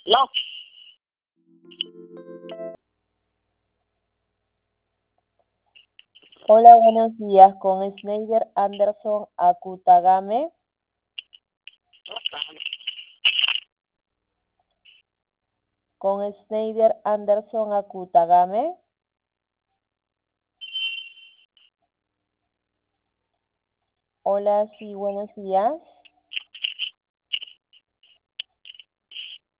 No, Hola, buenos días. Con Schneider Anderson Akutagame. Con Schneider Anderson Akutagame. Hola, sí, buenos días.